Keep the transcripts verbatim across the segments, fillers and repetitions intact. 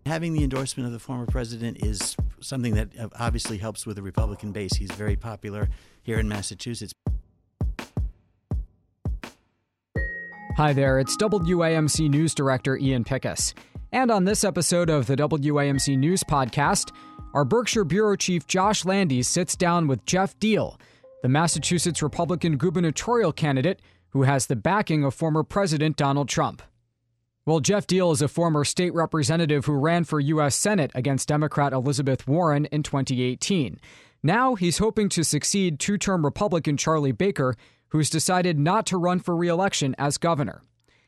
Having the endorsement of the former president is something that obviously helps with the Republican base. He's very popular here in Massachusetts. Hi there, it's W A M C News Director Ian Pickus. And on this episode of the W A M C News Podcast, our Berkshire Bureau Chief Josh Landis sits down with Jeff Diehl, the Massachusetts Republican gubernatorial candidate who has the backing of former President Donald Trump. Well, Jeff Diehl is a former state representative who ran for U S Senate against Democrat Elizabeth Warren in twenty eighteen. Now he's hoping to succeed two-term Republican Charlie Baker, who's decided not to run for re-election as governor.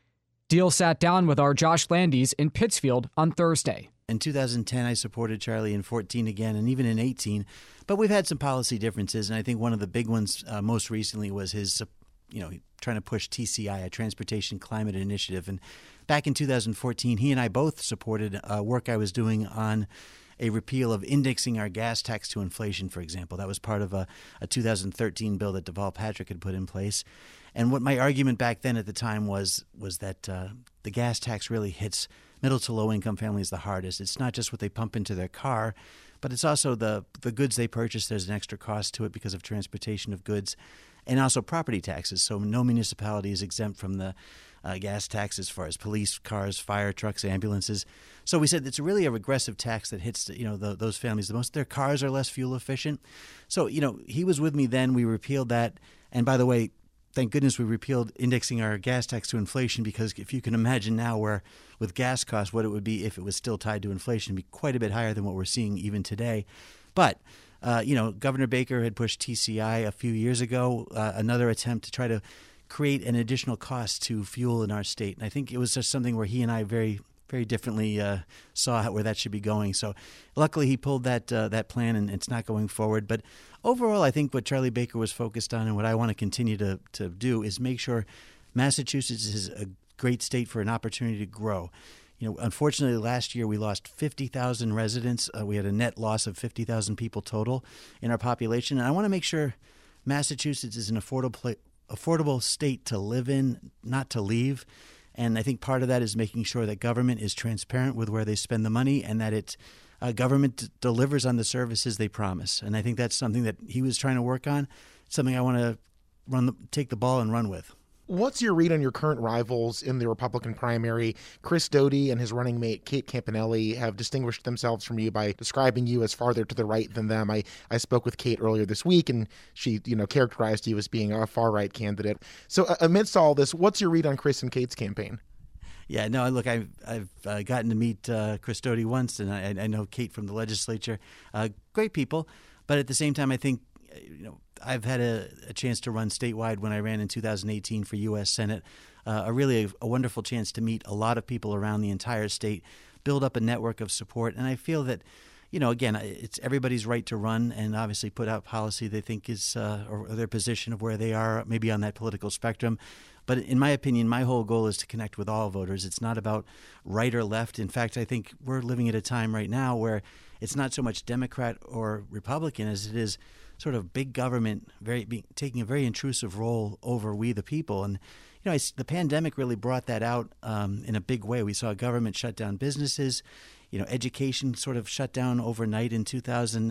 Diehl sat down with our Josh Landis in Pittsfield on Thursday. In two thousand ten, I supported Charlie, in fourteen again, and even in eighteen. But we've had some policy differences, and I think one of the big ones uh, most recently was his, you know, trying to push T C I, a Transportation Climate Initiative. And back in two thousand fourteen, he and I both supported uh, work I was doing on a repeal of indexing our gas tax to inflation, for example. That was part of a, a two thousand thirteen bill that Deval Patrick had put in place. And what my argument back then at the time was was that uh, the gas tax really hits middle to low income families the hardest. It's not just what they pump into their car, but it's also the the goods they purchase. There's an extra cost to it because of transportation of goods, and also property taxes. So no municipality is exempt from the uh, gas tax as far as police cars, fire trucks, ambulances. So we said it's really a regressive tax that hits you know the, those families the most. Their cars are less fuel efficient. So you know he was with me then. We repealed that, and by the way, thank goodness we repealed indexing our gas tax to inflation, because if you can imagine now where with gas costs what it would be if it was still tied to inflation, it'd be quite a bit higher than what we're seeing even today. But, uh, you know, Governor Baker had pushed T C I a few years ago, uh, another attempt to try to create an additional cost to fuel in our state. And I think it was just something where he and I very very differently uh, saw how, where that should be going. So luckily he pulled that uh, that plan, and it's not going forward. But overall, I think what Charlie Baker was focused on and what I want to continue to, to do is make sure Massachusetts is a great state for an opportunity to grow. You know, unfortunately, last year we lost fifty thousand residents. Uh, we had a net loss of fifty thousand people total in our population. And I want to make sure Massachusetts is an affordable, affordable state to live in, not to leave. And I think part of that is making sure that government is transparent with where they spend the money, and that it uh, government d- delivers on the services they promise. And I think that's something that he was trying to work on. It's something I want to run, the, take the ball and run with. What's your read on your current rivals in the Republican primary? Chris Doty and his running mate Kate Campanelli have distinguished themselves from you by describing you as farther to the right than them. I, I spoke with Kate earlier this week, and she you know characterized you as being a far-right candidate. So uh, amidst all this, what's your read on Chris and Kate's campaign? Yeah, no, look, I've, I've uh, gotten to meet uh, Chris Doty once, and I, I know Kate from the legislature. Uh, great people, but at the same time, I think you know I've had a, a chance to run statewide when I ran in two thousand eighteen for U S Senate. Uh, a really a, a wonderful chance to meet a lot of people around the entire state, build up a network of support, and I feel that, you know, again, it's everybody's right to run and obviously put out policy they think is uh, or their position of where they are, maybe on that political spectrum. But in my opinion, my whole goal is to connect with all voters. It's not about right or left. In fact, I think we're living at a time right now where it's not so much Democrat or Republican as it is sort of big government very being, taking a very intrusive role over we the people. And, you know, I, the pandemic really brought that out um, in a big way. We saw government shut down businesses. You know, education sort of shut down overnight in two thousand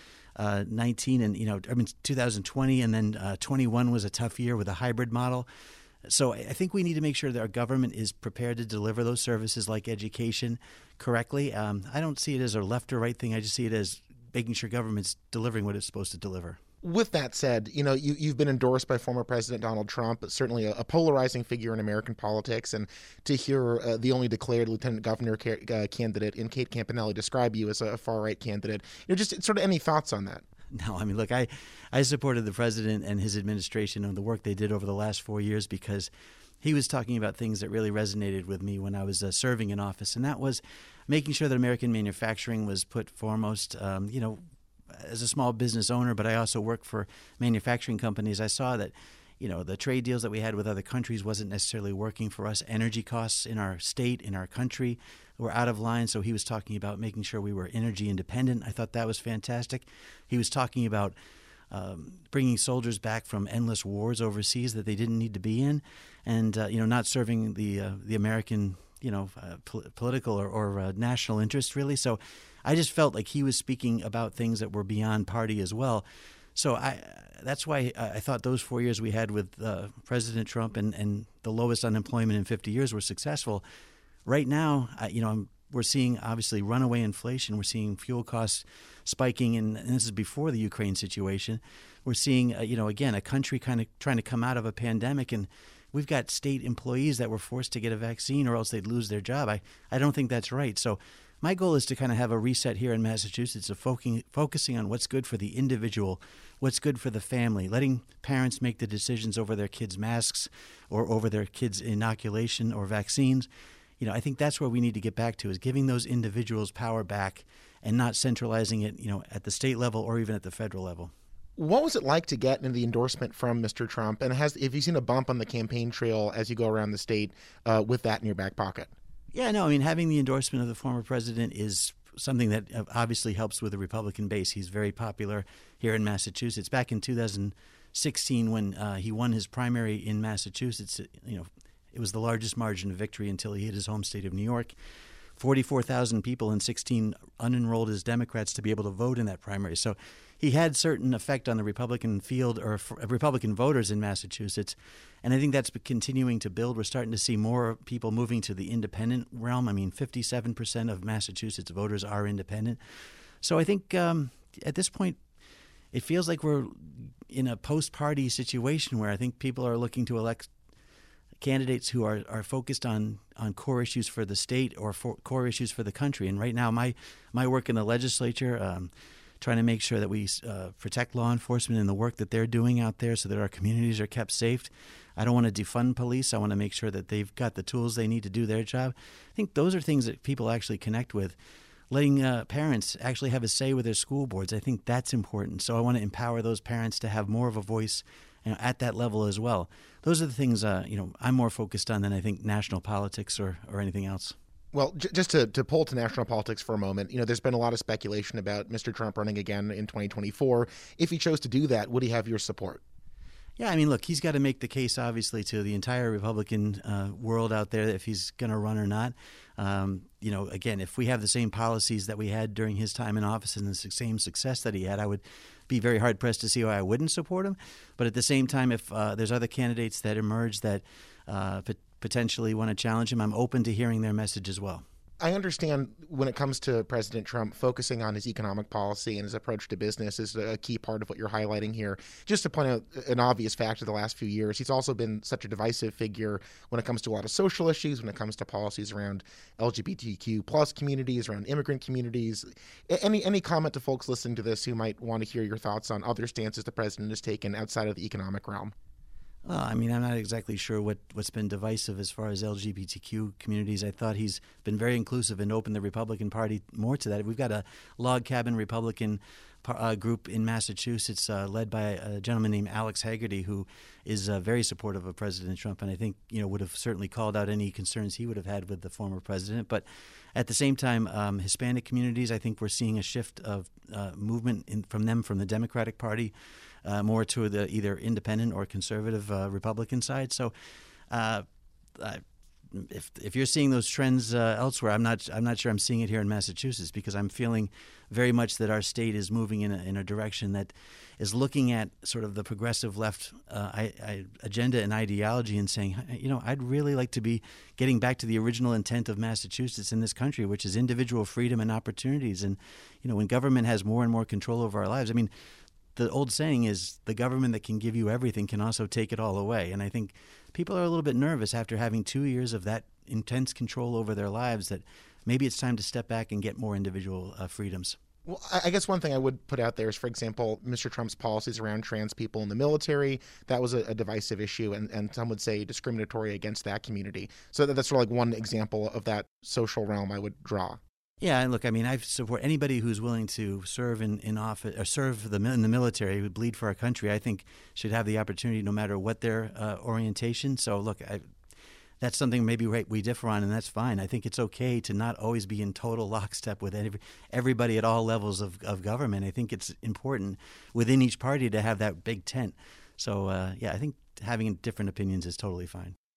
nineteen and, you know, I mean, two thousand twenty, and then uh, twenty-one was a tough year with a hybrid model. So I think we need to make sure that our government is prepared to deliver those services like education correctly. Um, I don't see it as a left or right thing. I just see it as making sure government's delivering what it's supposed to deliver. With that said, you know, you, you've been endorsed by former President Donald Trump, but certainly a, a polarizing figure in American politics. And to hear uh, the only declared lieutenant governor ca- uh, candidate in Kate Campanelli describe you as a far-right candidate, you know, just sort of any thoughts on that? No, I mean, look, I, I supported the president and his administration and the work they did over the last four years because he was talking about things that really resonated with me when I was uh, serving in office, and that was making sure that American manufacturing was put foremost. Um, you know, as a small business owner, but I also work for manufacturing companies, I saw that, you know, the trade deals that we had with other countries wasn't necessarily working for us. Energy costs in our state, in our country, were out of line. So he was talking about making sure we were energy independent. I thought that was fantastic. He was talking about um, bringing soldiers back from endless wars overseas that they didn't need to be in, and uh, you know, not serving the uh, the American you know, uh, pol- political or, or uh, national interest, really. So I just felt like he was speaking about things that were beyond party as well. So I that's why I thought those four years we had with uh, President Trump and, and the lowest unemployment in fifty years were successful. Right now, I, you know, I'm, we're seeing obviously runaway inflation. We're seeing fuel costs spiking, and, and this is before the Ukraine situation. We're seeing, uh, you know, again, a country kind of trying to come out of a pandemic, and we've got state employees that were forced to get a vaccine or else they'd lose their job. I, I don't think that's right. So my goal is to kind of have a reset here in Massachusetts of focusing, focusing on what's good for the individual, what's good for the family, letting parents make the decisions over their kids' masks or over their kids' inoculation or vaccines. You know, I think that's where we need to get back to, is giving those individuals power back and not centralizing it, you know, at the state level or even at the federal level. What was it like to get in the endorsement from Mister Trump? And has have you seen a bump on the campaign trail as you go around the state uh, with that in your back pocket? Yeah, no, I mean, having the endorsement of the former president is something that obviously helps with the Republican base. He's very popular here in Massachusetts. Back in two thousand sixteen, when uh, he won his primary in Massachusetts, you know, it was the largest margin of victory until he hit his home state of New York. forty-four thousand people and sixteen unenrolled as Democrats to be able to vote in that primary. So he had certain effect on the Republican field or Republican voters in Massachusetts. And I think that's continuing to build. We're starting to see more people moving to the independent realm. I mean, fifty-seven percent of Massachusetts voters are independent. So I think um, at this point, it feels like we're in a post-party situation where I think people are looking to elect candidates who are, are focused on, on core issues for the state or for core issues for the country. And right now, my, my work in the legislature, um, trying to make sure that we uh, protect law enforcement and the work that they're doing out there so that our communities are kept safe. I don't want to defund police. I want to make sure that they've got the tools they need to do their job. I think those are things that people actually connect with. Letting uh, parents actually have a say with their school boards, I think that's important. So I want to empower those parents to have more of a voice, you know, at that level as well. Those are the things uh, you know I'm more focused on than I think national politics or, or anything else. Well, j- just to, to pull to national politics for a moment, you know, there's been a lot of speculation about Mister Trump running again in twenty twenty-four. If he chose to do that, would he have your support? Yeah, I mean, look, he's got to make the case, obviously, to the entire Republican uh, world out there if he's going to run or not. Um, you know, again, if we have the same policies that we had during his time in office and the same success that he had, I would be very hard-pressed to see why I wouldn't support him. But at the same time, if uh, there's other candidates that emerge that uh, pot- potentially want to challenge him, I'm open to hearing their message as well. I understand when it comes to President Trump, focusing on his economic policy and his approach to business is a key part of what you're highlighting here. Just to point out an obvious fact of the last few years, he's also been such a divisive figure when it comes to a lot of social issues, when it comes to policies around L G B T Q plus communities, around immigrant communities. Any any comment to folks listening to this who might want to hear your thoughts on other stances the president has taken outside of the economic realm? Well, I mean, I'm not exactly sure what, what's been divisive as far as L G B T Q communities. I thought he's been very inclusive and opened the Republican Party more to that. We've got a log cabin Republican uh, group in Massachusetts uh, led by a gentleman named Alex Haggerty, who is uh, very supportive of President Trump, and I think, you know, would have certainly called out any concerns he would have had with the former president. But at the same time, um, Hispanic communities, I think we're seeing a shift of uh, movement in, from them from the Democratic Party Uh, more to the either independent or conservative uh, Republican side. So, uh, I, if if you're seeing those trends uh, elsewhere, I'm not I'm not sure I'm seeing it here in Massachusetts, because I'm feeling very much that our state is moving in a, in a direction that is looking at sort of the progressive left uh, I, I, agenda and ideology and saying, you know, I'd really like to be getting back to the original intent of Massachusetts in this country, which is individual freedom and opportunities. And, you know, when government has more and more control over our lives, I mean, the old saying is the government that can give you everything can also take it all away. And I think people are a little bit nervous after having two years of that intense control over their lives that maybe it's time to step back and get more individual uh, freedoms. Well, I guess one thing I would put out there is, for example, Mister Trump's policies around trans people in the military. That was a, a divisive issue, and, and some would say discriminatory against that community. So that, that's sort of like one example of that social realm I would draw. Yeah, and look, I mean, I support anybody who's willing to serve in, in office or serve the, in the military, who bleed for our country. I think should have the opportunity, no matter what their uh, orientation. So, look, I, that's something maybe we differ on, and that's fine. I think it's okay to not always be in total lockstep with every, everybody at all levels of, of government. I think it's important within each party to have that big tent. So, uh, yeah, I think having different opinions is totally fine.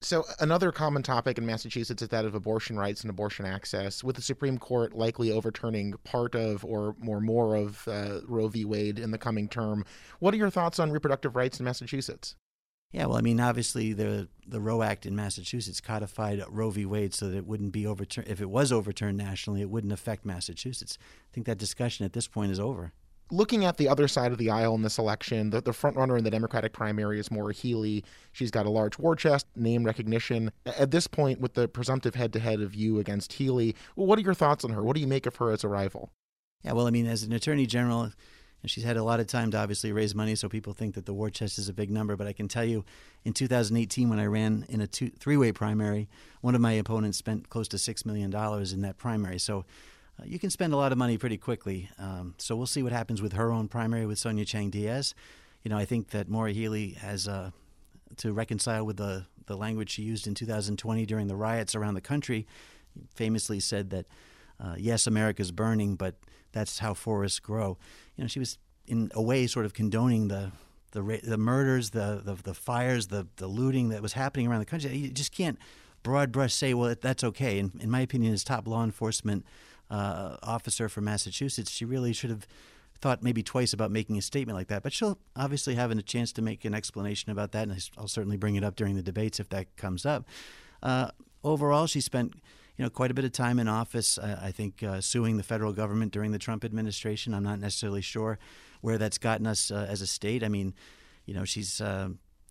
So another common topic in Massachusetts is that of abortion rights and abortion access, with the Supreme Court likely overturning part of or more more of uh, Roe v. Wade in the coming term. What are your thoughts on reproductive rights in Massachusetts? Yeah, well, I mean, obviously the the Roe Act in Massachusetts codified Roe v. Wade so that it wouldn't be overturned. If it was overturned nationally, it wouldn't affect Massachusetts. I think that discussion at this point is over. Looking at the other side of the aisle in this election, the, the front runner in the Democratic primary is Maura Healey. She's got a large war chest, name recognition. At this point, with the presumptive head-to-head of you against Healey, well, what are your thoughts on her? What do you make of her as a rival? Yeah, well, I mean, as an attorney general, and she's had a lot of time to obviously raise money, so people think that the war chest is a big number. But I can tell you, in two thousand eighteen, when I ran in a two, three-way primary, one of my opponents spent close to six million dollars in that primary. So Uh, you can spend a lot of money pretty quickly. Um, so we'll see what happens with her own primary with Sonia Chang Diaz. You know, I think that Maura Healey has uh, to reconcile with the, the language she used in two thousand twenty during the riots around the country. Famously said that, uh, yes, America's burning, but that's how forests grow. You know, she was in a way sort of condoning the the, the murders, the, the the fires, the the looting that was happening around the country. You just can't broad brush say, well, that's okay. And in my opinion, as top law enforcement Uh, officer from Massachusetts, she really should have thought maybe twice about making a statement like that. But she'll obviously have a chance to make an explanation about that, and I'll certainly bring it up during the debates if that comes up. Uh, overall, she spent you know quite a bit of time in office, uh, I think, uh, suing the federal government during the Trump administration. I'm not necessarily sure where that's gotten us uh, as a state. I mean, you know, she's uh,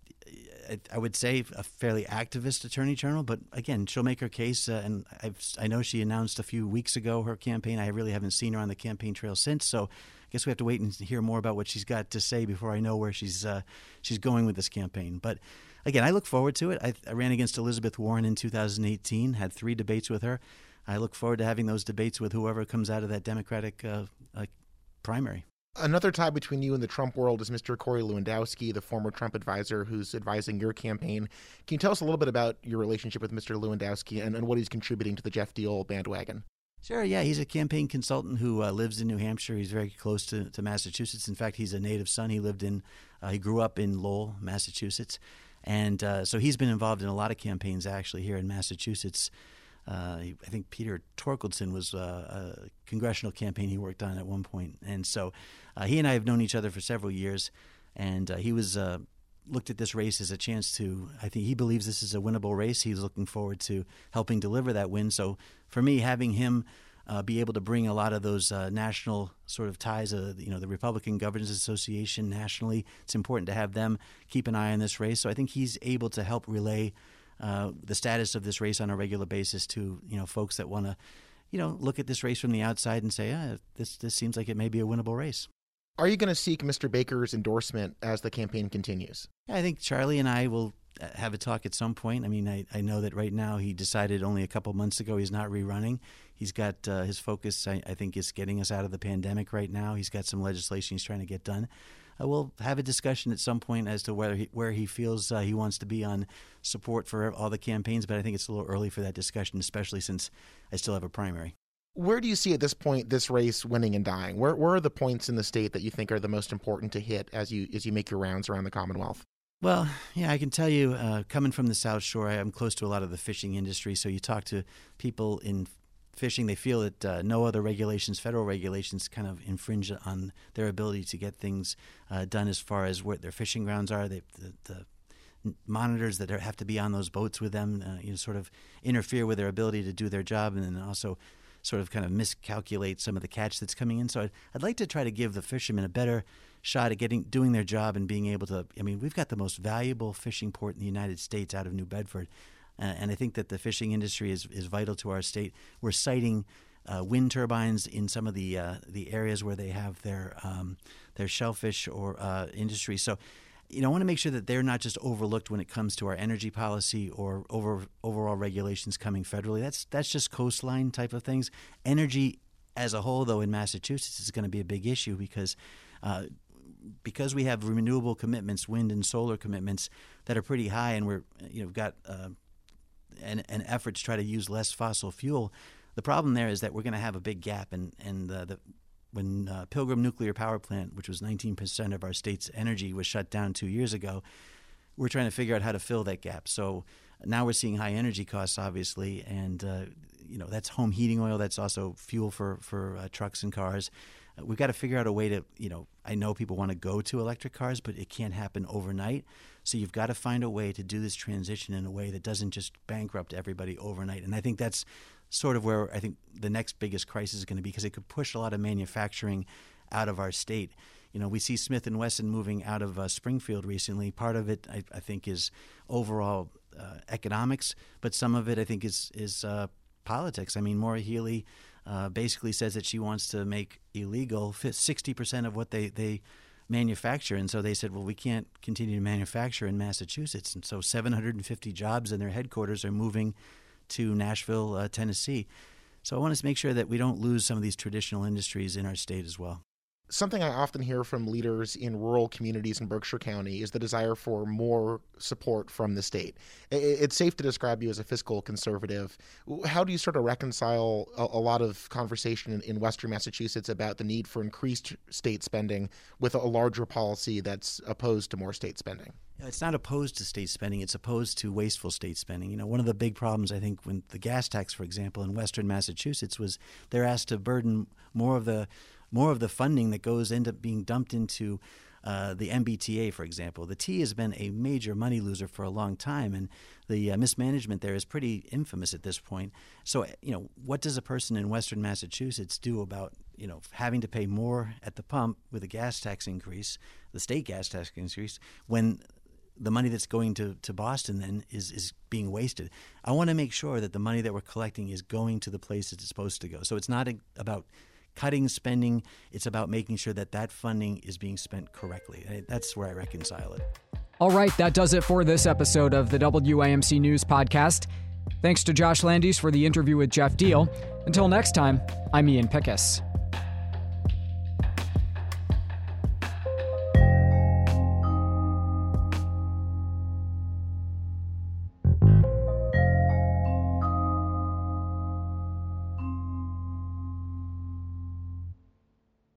I would say a fairly activist attorney general, but again, she'll make her case. Uh, and I've, I know she announced a few weeks ago her campaign. I really haven't seen her on the campaign trail since, so I guess we have to wait and hear more about what she's got to say before I know where she's uh, she's going with this campaign. But again, I look forward to it. I, I ran against Elizabeth Warren in two thousand eighteen, had three debates with her. I look forward to having those debates with whoever comes out of that Democratic uh, uh, primary. Another tie between you and the Trump world is Mister Corey Lewandowski, the former Trump advisor who's advising your campaign. Can you tell us a little bit about your relationship with Mister Lewandowski and, and what he's contributing to the Jeff Deal bandwagon? Sure, yeah. He's a campaign consultant who uh, lives in New Hampshire. He's very close to, to Massachusetts. In fact, he's a native son. He lived in, uh, he grew up in Lowell, Massachusetts. And uh, so he's been involved in a lot of campaigns actually here in Massachusetts. Uh, I think Peter Torkeldsen was uh, a congressional campaign he worked on at one point. And so uh, he and I have known each other for several years. And uh, he was uh, looked at this race as a chance to, I think he believes this is a winnable race. He's looking forward to helping deliver that win. So for me, having him uh, be able to bring a lot of those uh, national sort of ties, uh, you know, the Republican Governors Association nationally, it's important to have them keep an eye on this race. So I think he's able to help relay Uh, the status of this race on a regular basis to you know folks that want to you know look at this race from the outside and say, ah, this this seems like it may be a winnable race. Are you going to seek Mister Baker's endorsement as the campaign continues? I think Charlie and I will have a talk at some point. I mean, I, I know that right now he decided only a couple months ago he's not rerunning. He's got uh, his focus, I, I think, is getting us out of the pandemic right now. He's got some legislation he's trying to get done. Uh, we'll have a discussion at some point as to whether he, where he feels uh, he wants to be on support for all the campaigns, but I think it's a little early for that discussion, especially since I still have a primary. Where do you see at this point this race winning and dying? Where where are the points in the state that you think are the most important to hit as you as you make your rounds around the Commonwealth? Well, yeah, I can tell you, uh, coming from the South Shore, I, I'm close to a lot of the fishing industry, so you talk to people in fishing, they feel that uh, no other regulations, federal regulations, kind of infringe on their ability to get things uh, done as far as where their fishing grounds are. They, the, the monitors that are, have to be on those boats with them, uh, you know, sort of interfere with their ability to do their job, and then also sort of kind of miscalculate some of the catch that's coming in. So I'd, I'd like to try to give the fishermen a better shot at getting doing their job and being able to. I mean, we've got the most valuable fishing port in the United States out of New Bedford. Uh, and I think that the fishing industry is, is vital to our state. We're siting uh, wind turbines in some of the uh, the areas where they have their um, their shellfish or uh, industry. So, you know, I want to make sure that they're not just overlooked when it comes to our energy policy or over overall regulations coming federally. That's that's just coastline type of things. Energy as a whole, though, in Massachusetts is going to be a big issue because uh, because we have renewable commitments, wind and solar commitments that are pretty high, and we're you know got uh, An, an effort to try to use less fossil fuel. The problem there is that we're going to have a big gap. And, and uh, the, when uh, Pilgrim Nuclear Power Plant, which was nineteen percent of our state's energy, was shut down two years ago, we're trying to figure out how to fill that gap. So Now we're seeing high energy costs, obviously, and uh, you know that's home heating oil. That's also fuel for for uh, trucks and cars. Uh, we've got to figure out a way to, you know, I know people want to go to electric cars, but it can't happen overnight. So you've got to find a way to do this transition in a way that doesn't just bankrupt everybody overnight. And I think that's sort of where I think the next biggest crisis is going to be, because it could push a lot of manufacturing out of our state. You know, we see Smith and Wesson moving out of uh, Springfield recently. Part of it, I, I think, is overall uh, economics, but some of it, I think, is is uh, politics. I mean, Maura Healey uh, basically says that she wants to make illegal sixty percent of what they, they manufacture. And so they said, well, we can't continue to manufacture in Massachusetts. And so seven hundred fifty jobs in their headquarters are moving to Nashville, uh, Tennessee. So I want to make sure that we don't lose some of these traditional industries in our state as well. Something I often hear from leaders in rural communities in Berkshire County is the desire for more support from the state. It's safe to describe you as a fiscal conservative. How do you sort of reconcile a lot of conversation in Western Massachusetts about the need for increased state spending with a larger policy that's opposed to more state spending? It's not opposed to state spending. It's opposed to wasteful state spending. You know, one of the big problems, I think, when the gas tax, for example, in Western Massachusetts was they're asked to burden more of the more of the funding that goes end up being dumped into uh, the M B T A, for example. The T has been a major money loser for a long time, and the uh, mismanagement there is pretty infamous at this point. So, you know, what does a person in Western Massachusetts do about, you know, having to pay more at the pump with a gas tax increase, the state gas tax increase, when the money that's going to, to Boston then is, is being wasted? I want to make sure that the money that we're collecting is going to the place it's supposed to go. So it's not a, about cutting spending. It's about making sure that that funding is being spent correctly. That's where I reconcile it. All right, that does it for this episode of the W A M C News Podcast. Thanks to Josh Landis for the interview with Jeff Deal. Until next time, I'm Ian Pickus.